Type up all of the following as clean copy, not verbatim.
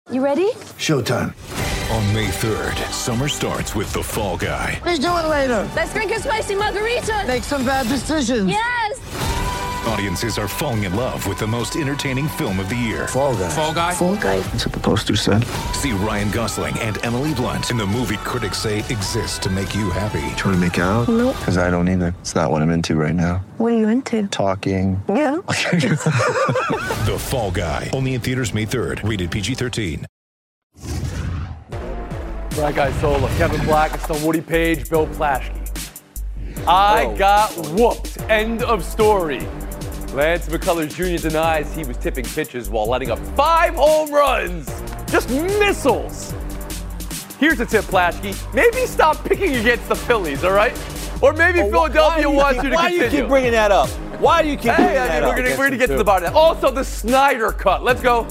You ready? Showtime. On May 3rd, summer starts with The Fall Guy. Let's do it later. Let's drink a spicy margarita. Make some bad decisions. Yes. Audiences are falling in love with the most entertaining film of the year. Fall Guy. Fall Guy? Fall guy. That's what the poster said. See Ryan Gosling and Emily Blunt in the movie critics say exists to make you happy. Trying to make it out? Nope. Because I don't either. It's not what I'm into right now. What are you into? Talking. Yeah. The Fall Guy. Only in theaters May 3rd. Rated PG-13. Frank Isola, Kevin Blackistone, Woody Page, Bill Plaschke. I got whooped. End of story. Lance McCullers Jr. denies he was tipping pitches while letting up 5 home runs. Just missiles. Here's a tip, Plaschke. Maybe stop picking against the Phillies, all right? Or maybe Philadelphia wants you to continue. Why do you keep bringing that up? Why do you keep bringing that up? We're going to get to the bottom of that. Also, the Snyder Cut. Let's go.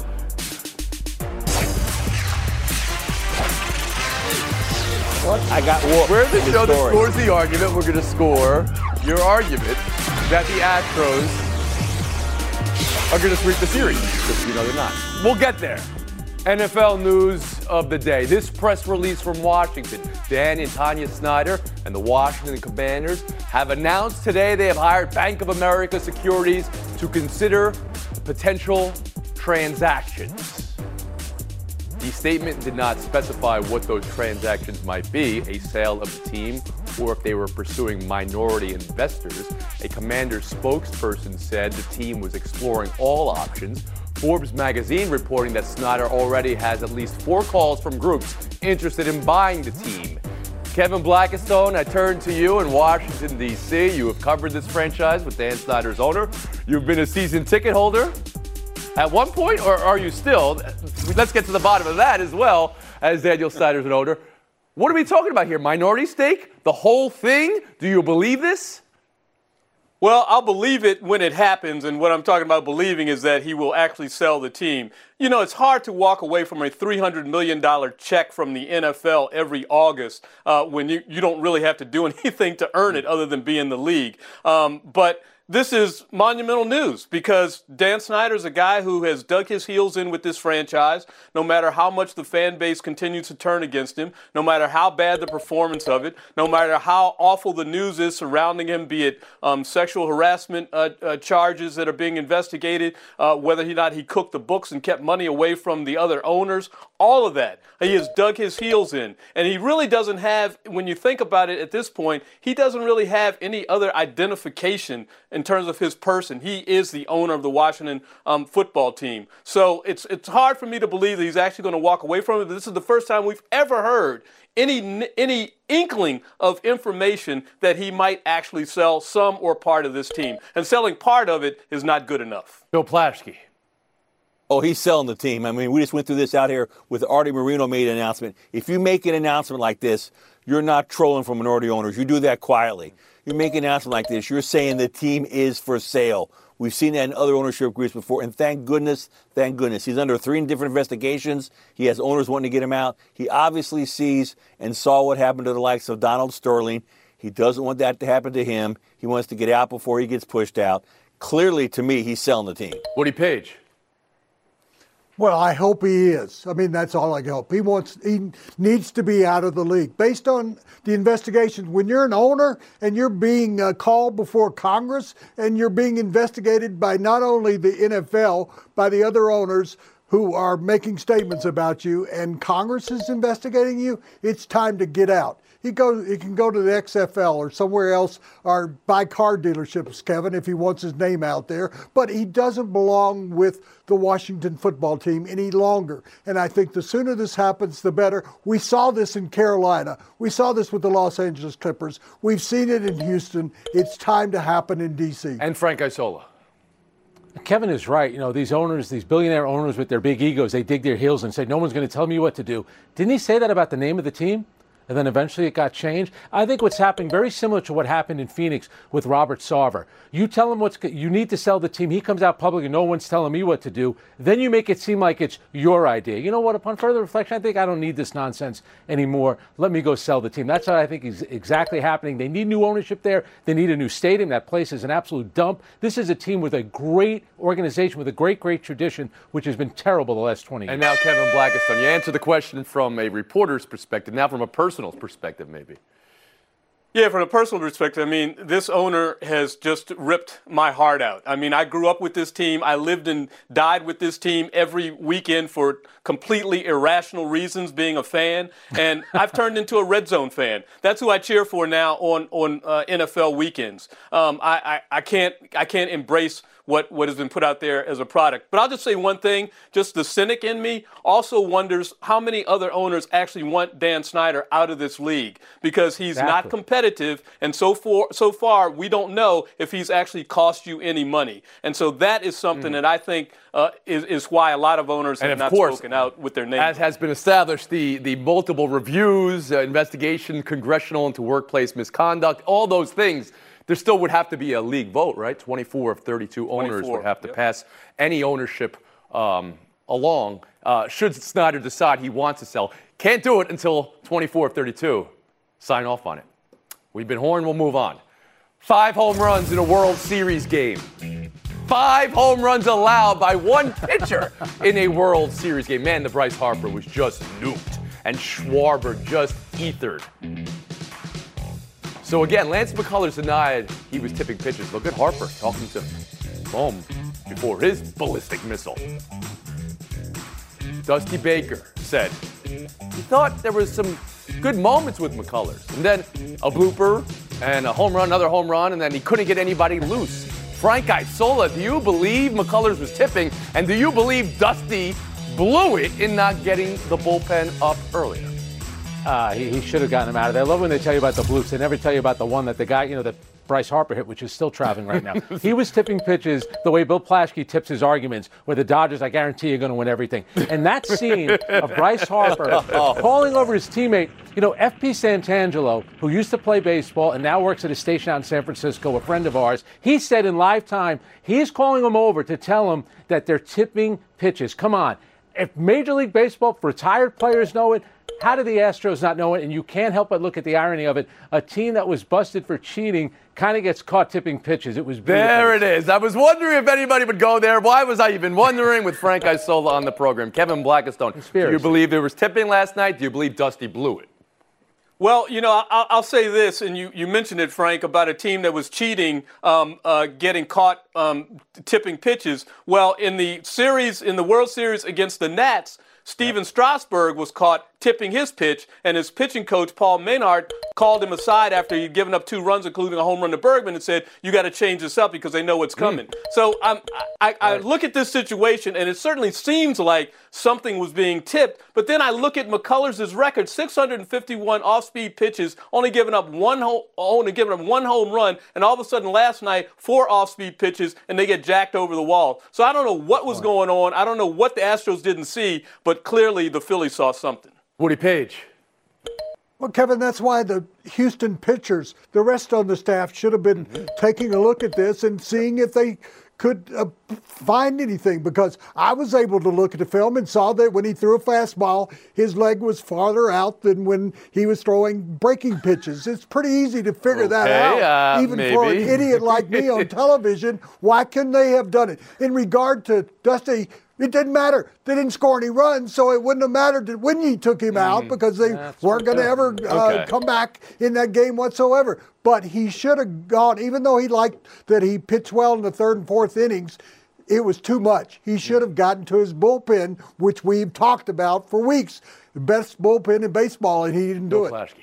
What? I got whooped. We're the show that scores the argument. We're going to score your argument that the Astros are going to sweep the series. Because, they're not. We'll get there. NFL news of the day. This press release from Washington. Dan and Tanya Snyder and the Washington Commanders have announced today they have hired Bank of America Securities to consider potential transactions. The statement did not specify what those transactions might be, a sale of the team, or if they were pursuing minority investors. A Commanders spokesperson said the team was exploring all options. Forbes magazine reporting that Snyder already has at least 4 calls from groups interested in buying the team. Kevin Blackistone, I turn to you in Washington, D.C. You have covered this franchise with Dan Snyder's owner. You've been a season ticket holder at one point, or are you still? Let's get to the bottom of that as well, as Daniel Snyder's an owner. What are we talking about here? Minority stake? The whole thing? Do you believe this? Well, I'll believe it when it happens, and what I'm talking about believing is that he will actually sell the team. It's hard to walk away from a $300 million check from the NFL every August when you don't really have to do anything to earn it other than be in the league. But this is monumental news because Dan Snyder's a guy who has dug his heels in with this franchise, no matter how much the fan base continues to turn against him, no matter how bad the performance of it, no matter how awful the news is surrounding him, be it sexual harassment charges that are being investigated, whether or not he cooked the books and kept money away from the other owners, all of that. He has dug his heels in. And he really doesn't have, when you think about it at this point, he doesn't really have any other identification in terms of his person. He is the owner of the Washington football team. So it's hard for me to believe that he's actually going to walk away from it. This is the first time we've ever heard any inkling of information that he might actually sell some or part of this team. And selling part of it is not good enough. Bill Plaschke. Oh, he's selling the team. I mean, we just went through this out here with Artie Moreno made an announcement. If you make an announcement like this, you're not trolling for minority owners. You do that quietly. You make an announcement like this, you're saying the team is for sale. We've seen that in other ownership groups before, and thank goodness. He's under 3 different investigations. He has owners wanting to get him out. He obviously sees and saw what happened to the likes of Donald Sterling. He doesn't want that to happen to him. He wants to get out before he gets pushed out. Clearly, to me, he's selling the team. Woody Page. Well, I hope he is. I mean, that's all I hope. He needs to be out of the league. Based on the investigation, when you're an owner and you're being called before Congress and you're being investigated by not only the NFL, by the other owners who are making statements about you, and Congress is investigating you, it's time to get out. He can go to the XFL or somewhere else or buy car dealerships, Kevin, if he wants his name out there. But he doesn't belong with the Washington football team any longer. And I think the sooner this happens, the better. We saw this in Carolina. We saw this with the Los Angeles Clippers. We've seen it in Houston. It's time to happen in D.C. And Frank Isola. Kevin is right. These owners, these billionaire owners with their big egos, they dig their heels and say, no one's going to tell me what to do. Didn't he say that about the name of the team? and then eventually it got changed. I think what's happening very similar to what happened in Phoenix with Robert Sarver. You tell him you need to sell the team. He comes out public and no one's telling me what to do. Then you make it seem like it's your idea. You know what? Upon further reflection, I think I don't need this nonsense anymore. Let me go sell the team. That's what I think is exactly happening. They need new ownership there. They need a new stadium. That place is an absolute dump. This is a team with a great organization, with a great tradition, which has been terrible the last 20 years. And now Kevin Blackistone, you answered the question from a reporter's perspective, now from a personal perspective maybe. Yeah, from a personal perspective, I mean, this owner has just ripped my heart out. I mean, I grew up with this team. I lived and died with this team every weekend for completely irrational reasons, being a fan. And I've turned into a Red Zone fan. That's who I cheer for now on NFL weekends. I can't embrace what has been put out there as a product. But I'll just say one thing, just the cynic in me also wonders how many other owners actually want Dan Snyder out of this league, because he's not competitive, and so far we don't know if he's actually cost you any money. And so that is something that I think is why a lot of owners have not spoken out with their names. As has been established, the multiple reviews, investigation, congressional into workplace misconduct, all those things, there still would have to be a league vote, right? 24 of 32 owners would have to pass any ownership along. Should Snyder decide he wants to sell, can't do it until 24 of 32 sign off on it. We've been horned, we'll move on. 5 home runs in a World Series game. 5 home runs allowed by one pitcher in a World Series game. Man, the Bryce Harper was just nuked, and Schwarber just ethered. So again, Lance McCullers denied he was tipping pitches. Look at Harper talking to Bohm before his ballistic missile. Dusty Baker said he thought there was some good moments with McCullers. And then a blooper and a home run, another home run, and then he couldn't get anybody loose. Frank Isola, do you believe McCullers was tipping? And do you believe Dusty blew it in not getting the bullpen up earlier? He should have gotten him out of there. I love when they tell you about the bloops. They never tell you about the one that the guy, that Bryce Harper hit, which is still traveling right now. He was tipping pitches the way Bill Plaschke tips his arguments, where the Dodgers, I guarantee you're going to win everything. And that scene of Bryce Harper calling over his teammate, F.P. Santangelo, who used to play baseball and now works at a station out in San Francisco, a friend of ours, he said in live time, he's calling him over to tell him that they're tipping pitches. Come on. If Major League Baseball retired players know it, how do the Astros not know it? And you can't help but look at the irony of it. A team that was busted for cheating kind of gets caught tipping pitches. It was beautiful. There it is. I was wondering if anybody would go there. Why was I even wondering with Frank Isola on the program? Kevin Blackistone, do you believe there was tipping last night? Do you believe Dusty blew it? Well, I'll say this, and you mentioned it, Frank, about a team that was cheating, getting caught tipping pitches. Well, in the World Series against the Nats, Steven Strasburg was caught tipping his pitch, and his pitching coach, Paul Maynard, called him aside after he'd given up 2 runs, including a home run to Bergman, and said, you got to change this up because they know what's coming. So I look at this situation, and it certainly seems like something was being tipped, but then I look at McCullers' record, 651 off-speed pitches, only giving up one home run, and all of a sudden last night, 4 off-speed pitches, and they get jacked over the wall. So I don't know what was going on. I don't know what the Astros didn't see, but clearly the Phillies saw something. Woody Page. Well, Kevin, that's why the Houston pitchers, the rest of the staff, should have been taking a look at this and seeing if they could find anything, because I was able to look at the film and saw that when he threw a fastball, his leg was farther out than when he was throwing breaking pitches. It's pretty easy to figure that out, even for an idiot like me on television. Why couldn't they have done it? In regard to Dusty, it didn't matter. They didn't score any runs, so it wouldn't have mattered when he took him out, because they weren't going to ever come back in that game whatsoever. But he should have gone, even though he liked that he pitched well in the 3rd and 4th innings, it was too much. He should have gotten to his bullpen, which we've talked about for weeks. The best bullpen in baseball, and he didn't do it. Plaschke.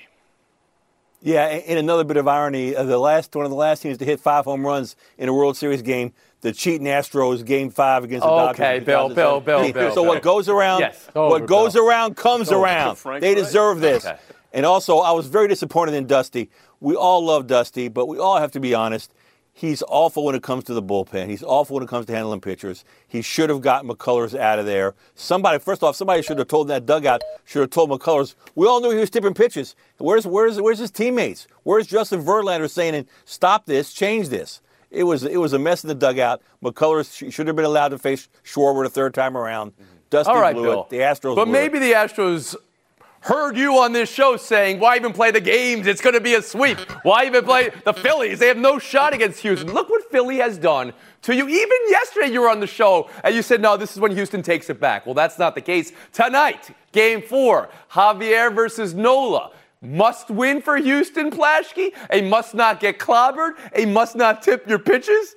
Yeah, and another bit of irony, one of the last teams to hit 5 home runs in a World Series game, the cheating Astros, Game 5 against the Dodgers. Okay, Bill. So what goes around, goes around comes around. They deserve this. Okay. And also, I was very disappointed in Dusty. We all love Dusty, but we all have to be honest. He's awful when it comes to the bullpen. He's awful when it comes to handling pitchers. He should have gotten McCullers out of there. Somebody should have told that dugout, should have told McCullers. We all knew he was tipping pitches. Where's his teammates? Where's Justin Verlander saying, stop this, change this? It was a mess in the dugout. McCullers should have been allowed to face Schwarber the third time around. Dusty blew Bill. it. The Astros But blew maybe the Astros heard you on this show saying, why even play the games? It's going to be a sweep. Why even play the Phillies? They have no shot against Houston. Look what Philly has done to you. Even yesterday you were on the show and you said, no, this is when Houston takes it back. Well, that's not the case. Tonight, Game 4, Javier versus Nola. Must win for Houston, Plaschke? A must not get clobbered? A must not tip your pitches?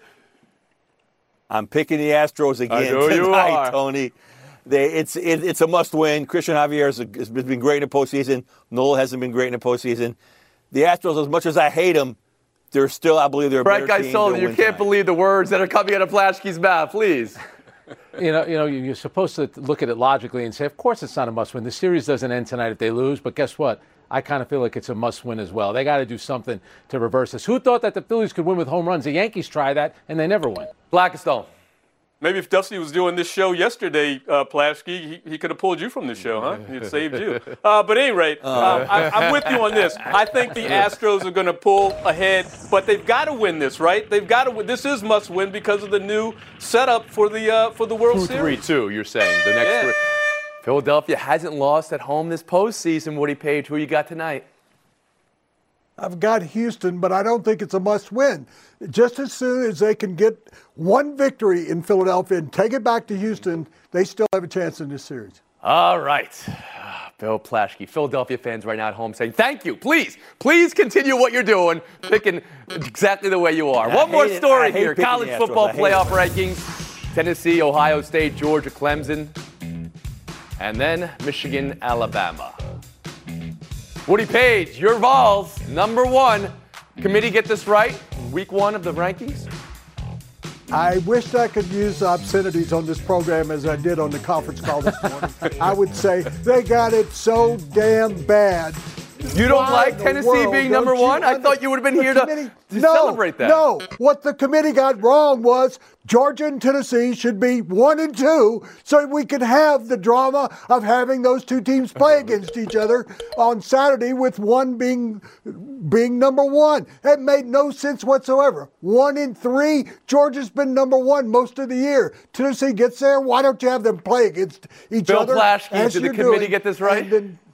I'm picking the Astros again tonight, Tony. It's a must-win. Christian Javier has been great in the postseason. Nola hasn't been great in the postseason. The Astros, as much as I hate them, they're still, I believe, they're a better team. Sullivan, you can't believe the words that are coming out of Plaschke's mouth. Please. You're supposed to look at it logically and say, of course it's not a must-win. The series doesn't end tonight if they lose, but guess what? I kind of feel like it's a must-win as well. They got to do something to reverse this. Who thought that the Phillies could win with home runs? The Yankees try that, and they never win. Blackstone. Maybe if Dusty was doing this show yesterday, Plaschke, he could have pulled you from the show, huh? He'd saved you. But at any rate, I'm with you on this. I think the Astros are going to pull ahead, but they've got to win this, right? They've got to win. This is must win because of the new setup for the World Series. 2-3-2, you're saying. The next three. Philadelphia hasn't lost at home this postseason. Woody Page, who you got tonight? I've got Houston, but I don't think it's a must-win. Just as soon as they can get one victory in Philadelphia and take it back to Houston, they still have a chance in this series. All right. Bill Plaschke, Philadelphia fans right now at home saying, thank you. Please continue what you're doing, picking exactly the way you are. One more story here. College football playoff rankings. Tennessee, Ohio State, Georgia, Clemson, and then Michigan, Alabama. Woody Page, your Vols, number 1. Committee get this right? Week 1 of the rankings? I wished I could use obscenities on this program as I did on the conference call this morning. I would say they got it so damn bad. You don't like Tennessee being number 1? I thought you would have been here to celebrate that. No, what the committee got wrong was Georgia and Tennessee should be 1 and 2 so we could have the drama of having those two teams play against each other on Saturday with one being number 1. That made no sense whatsoever. 1 and 3, Georgia's been number 1 most of the year. Tennessee gets there, why don't you have them play against each other? Bill Plaschke, did the committee get this right?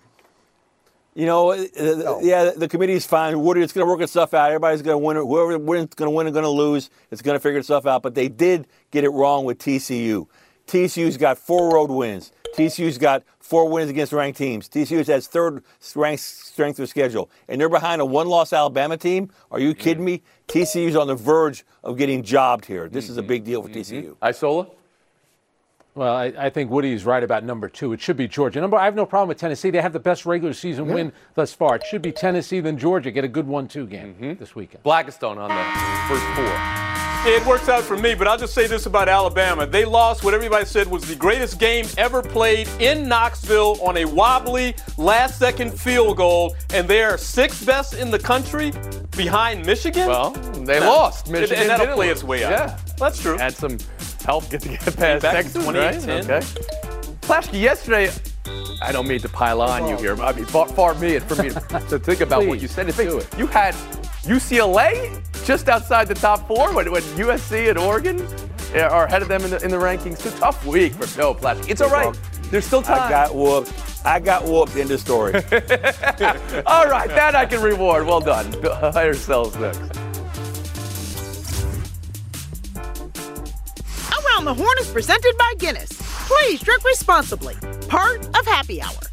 The committee's fine. Woody, it's going to work itself out. Everybody's going to win. Whoever wins is going to win and going to lose. It's going to figure itself out. But they did get it wrong with TCU. TCU's got 4 road wins. TCU's got 4 wins against ranked teams. TCU has third ranked strength of schedule. And they're behind a 1-loss Alabama team. Are you kidding me? TCU's on the verge of getting jobbed here. This is a big deal for TCU. Isola? Well, I think Woody's right about number 2. It should be Georgia. I have no problem with Tennessee. They have the best regular season win thus far. It should be Tennessee, then Georgia. Get a good 1-2 game this weekend. Blackstone on the first 4. It works out for me, but I'll just say this about Alabama. They lost what everybody said was the greatest game ever played in Knoxville on a wobbly last-second field goal, and they are 6th best in the country behind Michigan? Well, they lost. Michigan and that'll play its way out. Yeah, that's true. Had some help to get past Texas, right? Okay. Plaschke, yesterday, I don't mean to pile on you here, but I mean, far be it for me to think about what you said. You had UCLA just outside the top 4 when USC and Oregon are ahead of them in the rankings. It's a tough week for Bill Plaschke. It's all right. There's still time. I got whooped in the story. All right, that I can reward. Well done. Higher sells next. Around the Horn is presented by Guinness. Please drink responsibly. Part of Happy Hour.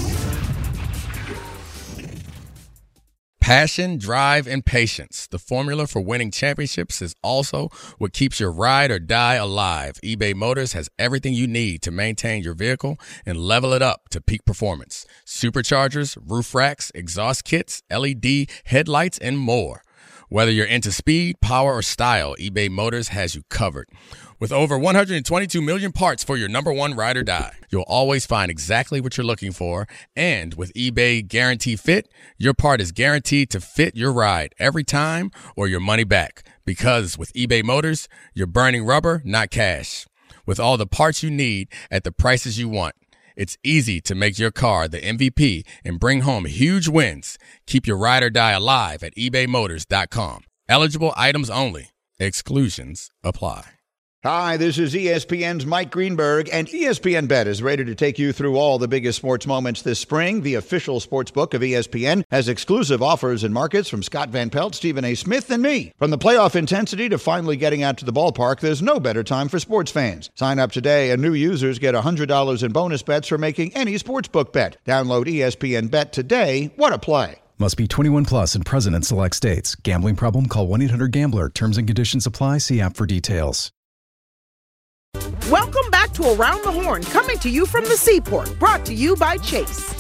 Passion, drive, and patience. The formula for winning championships is also what keeps your ride or die alive. eBay Motors has everything you need to maintain your vehicle and level it up to peak performance. Superchargers, roof racks, exhaust kits, LED headlights, and more. Whether you're into speed, power, or style, eBay Motors has you covered. With over 122 million parts for your number one ride or die, you'll always find exactly what you're looking for. And with eBay Guarantee Fit, your part is guaranteed to fit your ride every time or your money back. Because with eBay Motors, you're burning rubber, not cash. With all the parts you need at the prices you want, it's easy to make your car the MVP and bring home huge wins. Keep your ride or die alive at ebaymotors.com. Eligible items only. Exclusions apply. Hi, this is ESPN's Mike Greenberg, and ESPN Bet is ready to take you through all the biggest sports moments this spring. The official sports book of ESPN has exclusive offers and markets from Scott Van Pelt, Stephen A. Smith, and me. From the playoff intensity to finally getting out to the ballpark, there's no better time for sports fans. Sign up today, and new users get $100 in bonus bets for making any sportsbook bet. Download ESPN Bet today. What a play. Must be 21 plus and present in select states. Gambling problem? Call 1-800-GAMBLER. Terms and conditions apply. See app for details. Welcome back to Around the Horn, coming to you from the Seaport, brought to you by Chase.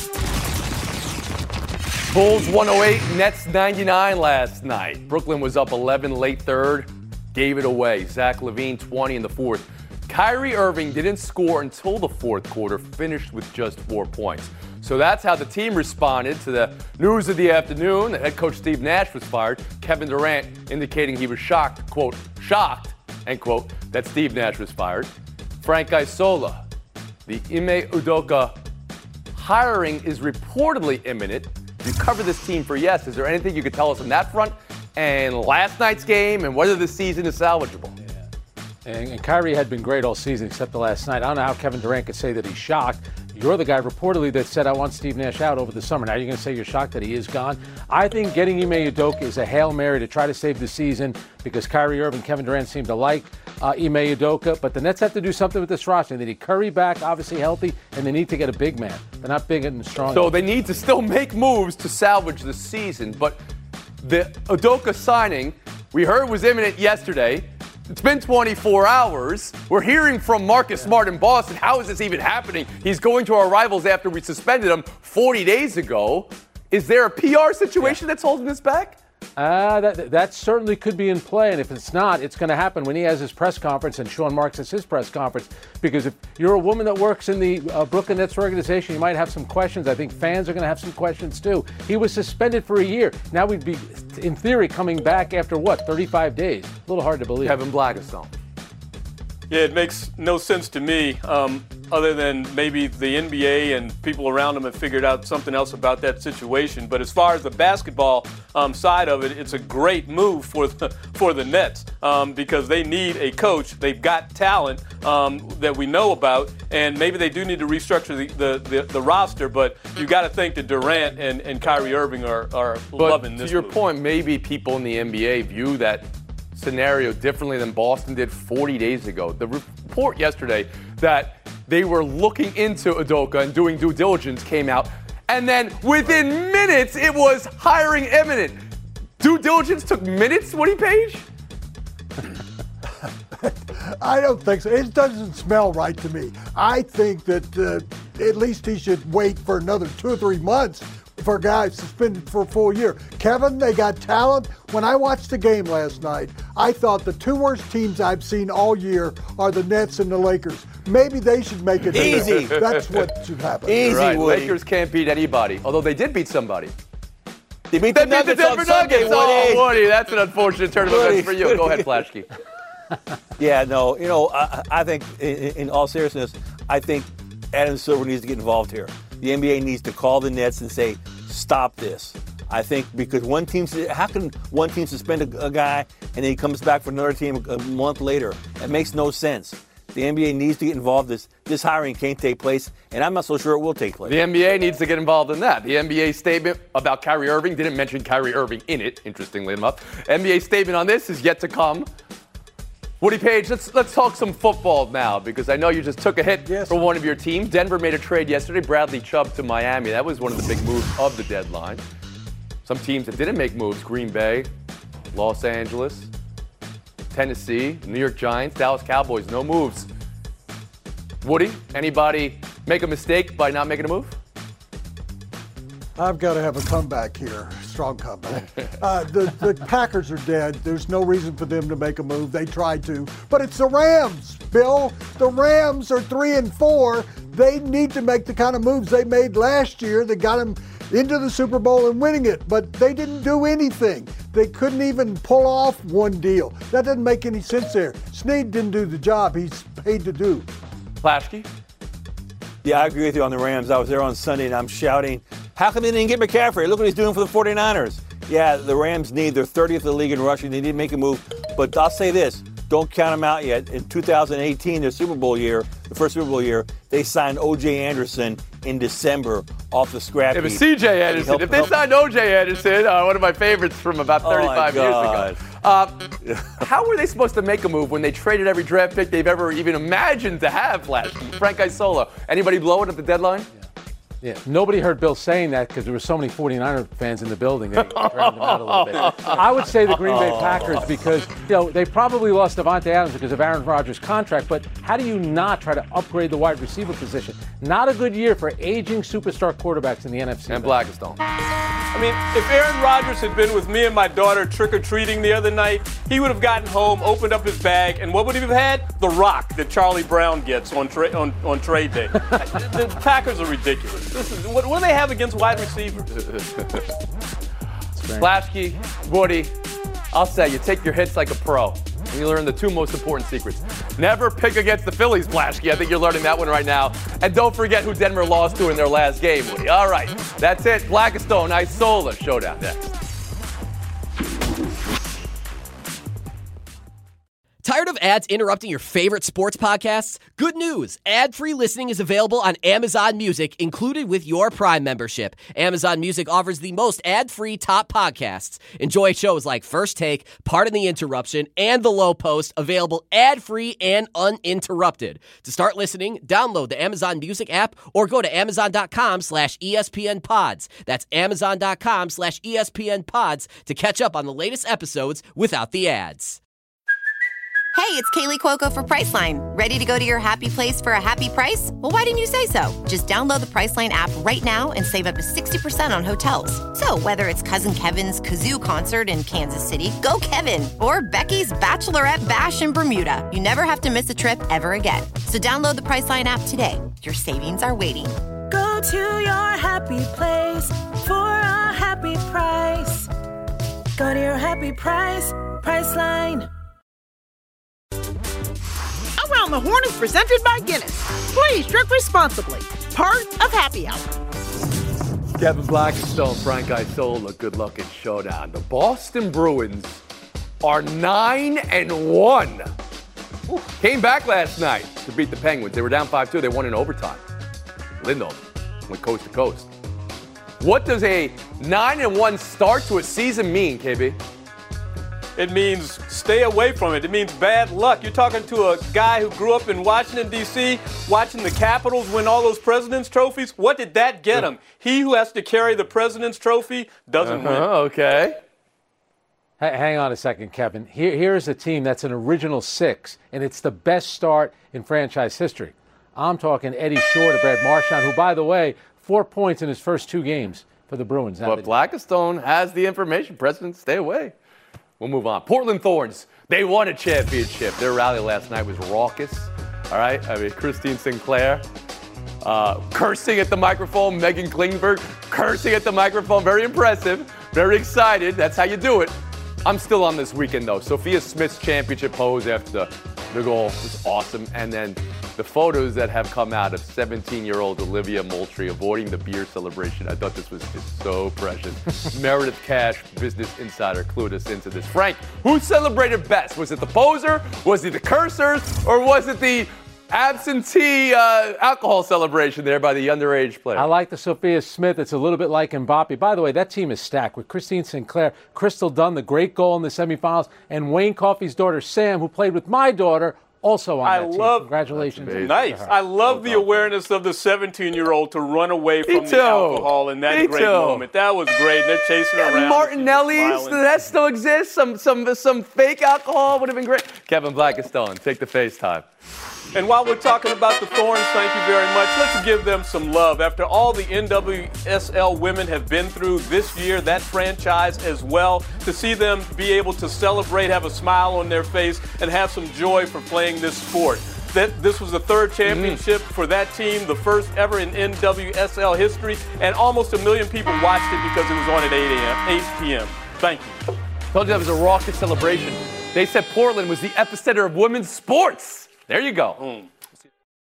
Bulls 108, Nets 99 last night. Brooklyn was up 11 late third, gave it away. Zach LaVine 20 in the fourth. Kyrie Irving didn't score until the fourth quarter, finished with just 4 points. So that's how the team responded to the news of the afternoon. The head coach Steve Nash was fired. Kevin Durant indicating he was shocked, quote, shocked, end quote, that Steve Nash was fired. Frank Isola, the Ime Udoka hiring is reportedly imminent. You covered this team for Yes. Is there anything you could tell us on that front? And last night's game and whether this season is salvageable? And Kyrie had been great all season except the last night. I don't know how Kevin Durant could say that he's shocked. You're the guy reportedly that said, I want Steve Nash out over the summer. Now you're going to say you're shocked that he is gone? I think getting Ime Udoka is a Hail Mary to try to save the season because Kyrie Irving and Kevin Durant seem to like Ime Udoka. But the Nets have to do something with this roster. They need Curry back, obviously healthy, and they need to get a big man. They're not big and strong. So they need to still make moves to salvage the season. But the Udoka signing, we heard was imminent yesterday. It's been 24 hours. We're hearing from Marcus Smart in Boston. How is this even happening? He's going to our rivals after we suspended him 40 days ago. Is there a PR situation that's holding this back? That certainly could be in play, and if it's not, it's going to happen when he has his press conference and Sean Marks has his press conference. Because if you're a woman that works in the Brooklyn Nets organization, you might have some questions. I think fans are going to have some questions too. He was suspended for a year. Now we'd be, in theory, coming back after 35 days? A little hard to believe. Kevin Blackstone. Yeah, it makes no sense to me, other than maybe the NBA and people around them have figured out something else about that situation. But as far as the basketball side of it, it's a great move for the Nets because they need a coach. They've got talent that we know about, and maybe they do need to restructure the roster. But you got to think that Durant and Kyrie Irving are loving this. To your move. point, maybe people in the NBA view that scenario differently than Boston did 40 days ago. The report yesterday that they were looking into Udoka and doing due diligence came out, and then within minutes it was hiring imminent. Due diligence took minutes, Woody Page? I don't think so. It doesn't smell right to me. I think that at least he should wait for another 2 or 3 months for a guy suspended for a full year. Kevin, they got talent. When I watched the game last night, I thought the 2 worst teams I've seen all year are the Nets and the Lakers. Maybe they should make it easy. That's what should happen. Easy, right. Woody. Lakers can't beat anybody, although they did beat somebody. They beat the Nuggets on Sunday, Woody. Oh, Woody, that's an unfortunate turn of events for you. Go ahead, Flashkey. Yeah, no, I think, in all seriousness, I think Adam Silver needs to get involved here. The NBA needs to call the Nets and say, stop this. I think because how can one team suspend a guy and then he comes back for another team a month later? That makes no sense. The NBA needs to get involved. This hiring can't take place, and I'm not so sure it will take place. The NBA needs to get involved in that. The NBA statement about Kyrie Irving didn't mention Kyrie Irving in it, interestingly enough. NBA statement on this is yet to come. Woody Page, let's talk some football now, because I know you just took a hit for one of your teams. Denver made a trade yesterday, Bradley Chubb to Miami. That was one of the big moves of the deadline. Some teams that didn't make moves, Green Bay, Los Angeles, Tennessee, New York Giants, Dallas Cowboys, no moves. Woody, anybody make a mistake by not making a move? I've got to have a comeback here. strong comeback. The Packers are dead. There's no reason for them to make a move. They tried to, but it's the Rams, Bill. The Rams are 3-4. They need to make the kind of moves they made last year that got them into the Super Bowl and winning it, but they didn't do anything. They couldn't even pull off one deal. That doesn't make any sense there. Snead didn't do the job he's paid to do. Plaschke? Yeah, I agree with you on the Rams. I was there on Sunday, and I'm shouting, how come they didn't get McCaffrey? Look what he's doing for the 49ers. Yeah, the Rams they're 30th in the league in rushing. They need to make a move. But I'll say this, don't count them out yet. In 2018, their Super Bowl year, the first Super Bowl year, they signed O.J. Anderson in December off the scrap heap. It was C.J. Anderson. If they signed O.J. Anderson, one of my favorites from about 35 years ago. How were they supposed to make a move when they traded every draft pick they've ever even imagined to have last year? Frank Isola. Anybody blow it at the deadline? Yeah, nobody heard Bill saying that because there were so many 49er fans in the building that he drowned them out a little bit. I would say the Green Bay Packers because, they probably lost Davante Adams because of Aaron Rodgers' contract, but how do you not try to upgrade the wide receiver position? Not a good year for aging superstar quarterbacks in the NFC. And Blackstone. I mean, if Aaron Rodgers had been with me and my daughter trick-or-treating the other night, he would have gotten home, opened up his bag, and what would he have had? The rock that Charlie Brown gets on trade day. The Packers are ridiculous. What do they have against wide receivers? Plaschke, Woody, I'll say you take your hits like a pro. And you learn the two most important secrets. Never pick against the Phillies, Plaschke. I think you're learning that one right now. And don't forget who Denver lost to in their last game, Woody. All right, that's it. Blackstone, Isola showdown next. Tired of ads interrupting your favorite sports podcasts? Good news! Ad-free listening is available on Amazon Music, included with your Prime membership. Amazon Music offers the most ad-free top podcasts. Enjoy shows like First Take, Pardon the Interruption, and The Low Post, available ad-free and uninterrupted. To start listening, download the Amazon Music app or go to Amazon.com/ESPN Pods. That's Amazon.com/ESPN Pods to catch up on the latest episodes without the ads. Hey, it's Kaylee Cuoco for Priceline. Ready to go to your happy place for a happy price? Well, why didn't you say so? Just download the Priceline app right now and save up to 60% on hotels. So whether it's Cousin Kevin's Kazoo Concert in Kansas City, go Kevin, or Becky's Bachelorette Bash in Bermuda, you never have to miss a trip ever again. So download the Priceline app today. Your savings are waiting. Go to your happy place for a happy price. Go to your happy price, Priceline. Around the Horn is presented by Guinness. Please drink responsibly. Part of Happy Hour. Kevin Blackstone, Frank Isola, good luck in showdown. The Boston Bruins are 9-1. Came back last night to beat the Penguins. They were down 5-2. They won in overtime. Lindholm went coast to coast. What does a 9-1 start to a season mean, KB? It means stay away from it. It means bad luck. You're talking to a guy who grew up in Washington, D.C., watching the Capitals win all those President's trophies. What did that get him? He who has to carry the President's trophy doesn't win. Okay. Hang on a second, Kevin. Here's a team that's an original six, and it's the best start in franchise history. I'm talking Eddie Shore to Brad Marchand, who, by the way, 4 points in his first two games for the Bruins. But Blackstone has the information. President, stay away. We'll move on. Portland Thorns, they won a championship. Their rally last night was raucous. All right? I mean, Christine Sinclair cursing at the microphone. Megan Klingberg cursing at the microphone. Very impressive. Very excited. That's how you do it. I'm still on this weekend, though. Sophia Smith's championship pose after the goal was awesome. And then the photos that have come out of 17-year-old Olivia Moultrie avoiding the beer celebration. I thought this was just so precious. Meredith Cash, Business Insider, clued us into this. Frank, who celebrated best? Was it the poser? Was it the cursors? Or was it the absentee alcohol celebration there by the underage player? I like the Sophia Smith. It's a little bit like Mbappe. By the way, that team is stacked with Christine Sinclair, Crystal Dunn, the great goal in the semifinals, and Wayne Coffey's daughter, Sam, who played with my daughter, also on that team. Congratulations. Nice. I love the awareness of the 17-year-old to run away from the alcohol in that great moment. That was great. They're chasing around. Martinelli's, does that still exist? Some fake alcohol would have been great. Kevin Blackstone, take the FaceTime. And while we're talking about the Thorns, thank you very much. Let's give them some love. After all the NWSL women have been through this year, that franchise as well, to see them be able to celebrate, have a smile on their face, and have some joy for playing this sport. This was the third championship for that team, the first ever in NWSL history, and almost 1 million people watched it because it was on at 8 p.m. Thank you. Told you that was a raucous celebration. They said Portland was the epicenter of women's sports. There you go.